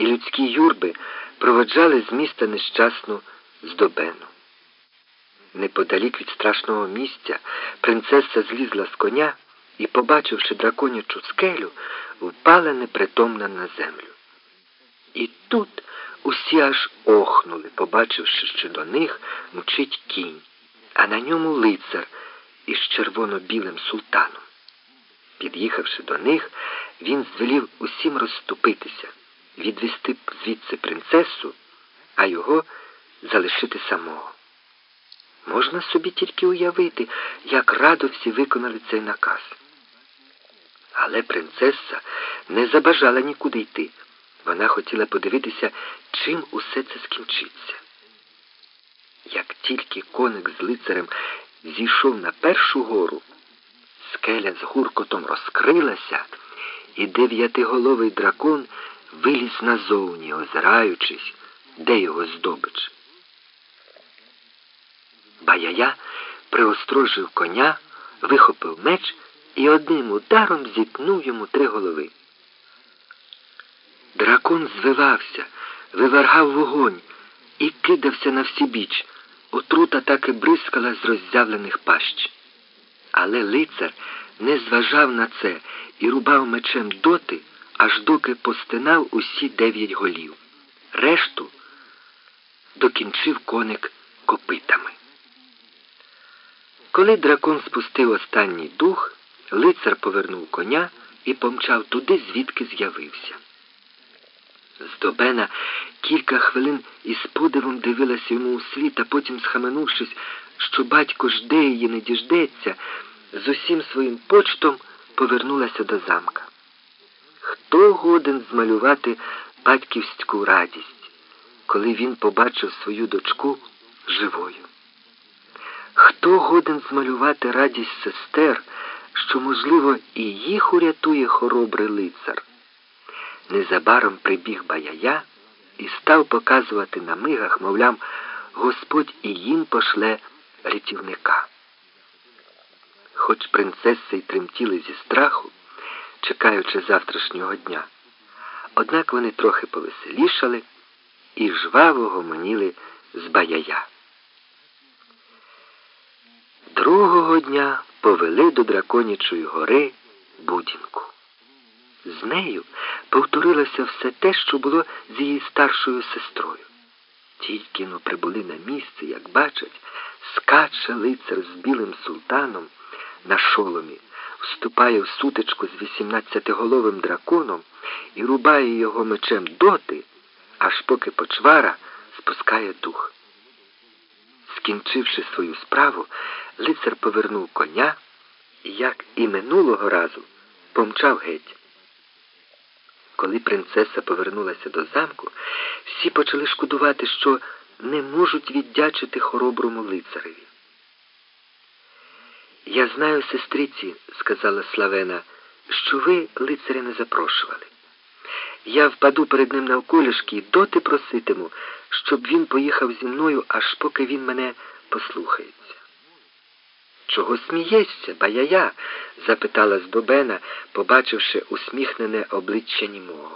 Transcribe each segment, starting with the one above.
і людські юрби проводжали з міста нещасну Здобену. Неподалік від страшного місця принцеса злізла з коня і, побачивши драконячу скелю, впала непритомна на землю. І тут усі аж охнули, побачивши, що до них мчить кінь, а на ньому лицар із червоно-білим султаном. Під'їхавши до них, він звелів усім розступитися, відвести звідси принцесу, а його залишити самого. Можна собі тільки уявити, як радо всі виконали цей наказ. Але принцеса не забажала нікуди йти. Вона хотіла подивитися, чим усе це скінчиться. Як тільки коник з лицарем зійшов на першу гору, скеля з гуркотом розкрилася, і дев'ятиголовий дракон виліз назовні, озираючись, де його здобич. Баяя приострожив коня, вихопив меч і одним ударом зіткнув йому 3 голови. Дракон звивався, вивергав вогонь і кидався на всібіч. Отрута так і бризкала з роззявлених пащ. Але лицар не зважав на це і рубав мечем доти, аж доки постинав усі 9 голів. Решту докінчив коник копитами. Коли дракон спустив останній дух, лицар повернув коня і помчав туди, звідки з'явився. Здобена кілька хвилин із подивом дивилася йому у слід, а потім, схаменувшись, що батько жде її не діждеться, з усім своїм почтом повернулася до замка. Хто годен змалювати батьківську радість, коли він побачив свою дочку живою? Хто годен змалювати радість сестер, що, можливо, і їх урятує хоробрий лицар? Незабаром прибіг Баяя і став показувати на мигах, мовляв, Господь і їм пошле рятівника. Хоч принцеси й тремтіли зі страху, чекаючи завтрашнього дня, однак вони трохи повеселішали і жваво гомоніли з Баяя. Другого дня повели до Драконячої гори Будінку. З нею повторилося все те, що було з її старшою сестрою. Тільки-но прибули на місце, як бачать, скаче лицар з білим султаном на шоломі, вступає в сутичку з 18-головим драконом і рубає його мечем доти, аж поки почвара спускає дух. Скінчивши свою справу, лицар повернув коня і, як і минулого разу, помчав геть. Коли принцеса повернулася до замку, всі почали шкодувати, що не можуть віддячити хороброму лицареві. «Я знаю, сестриці, — сказала Славена, — що ви лицаря не запрошували. Я впаду перед ним навколішки і доти проситиму, щоб він поїхав зі мною, аж поки він мене послухається». «Чого смієшся, Баяя?» – запитала Здобена, побачивши усміхнене обличчя німого.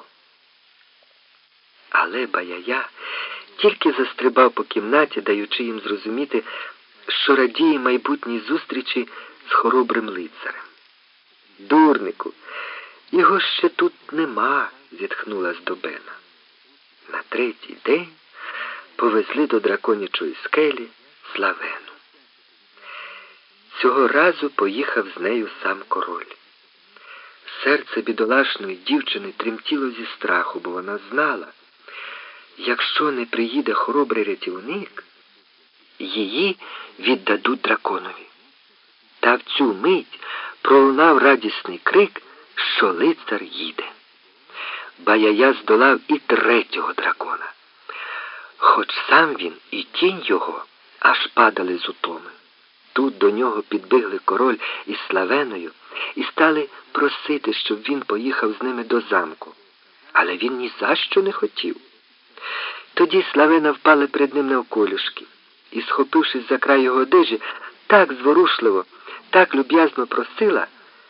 Але Баяя тільки застрибав по кімнаті, даючи їм зрозуміти, що радіє майбутній зустрічі з хоробрим лицарем. «Дурнику, його ще тут нема», – зітхнула Здобена. На 3-й день повезли до Драконячої скелі Славену. Цього разу поїхав з нею сам король. Серце бідолашної дівчини тремтіло зі страху, бо вона знала, якщо не приїде хоробрий рятівник, її віддадуть драконові. Та в цю мить пролунав радісний крик, що лицар їде. Баяя здолав і 3-го дракона, хоч сам він і тінь його аж падали з утоми. Тут до нього підбігли король із Славеною і стали просити, щоб він поїхав з ними до замку. Але він ні за що не хотів. Тоді Славена впала перед ним навколішки і, схопившись за край його одежі, так зворушливо, так люб'язно просила,